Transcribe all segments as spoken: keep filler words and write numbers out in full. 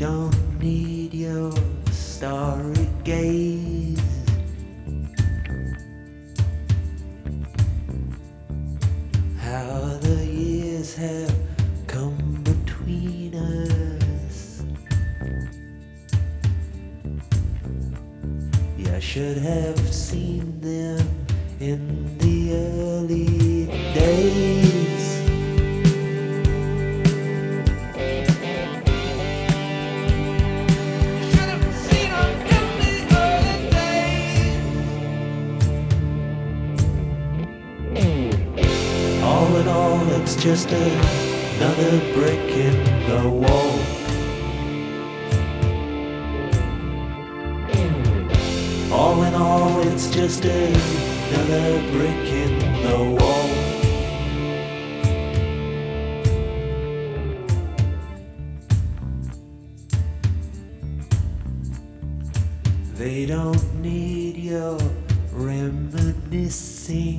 don't need your starry gaze. How the years have come between us. You should have seen them in the early days. Should have seen them in the early days. All in all, it's just another brick in the wall. All in all, it's just another brick in the wall. They don't need your reminiscing.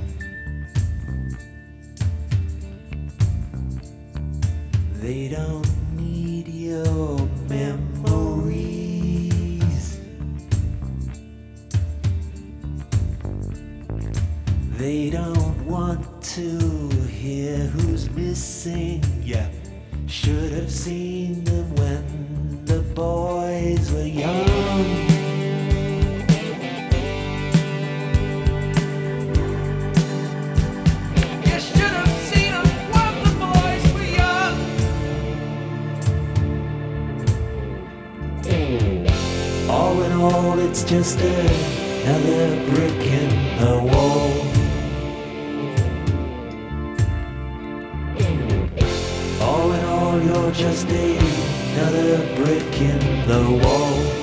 They don't need your memories. They don't want to hear who's missing. Yeah, should have seen them when the boys were young. You should have seen them when the boys were young. All in all, it's just another brick in the wall. All in all, you're just another brick in the wall.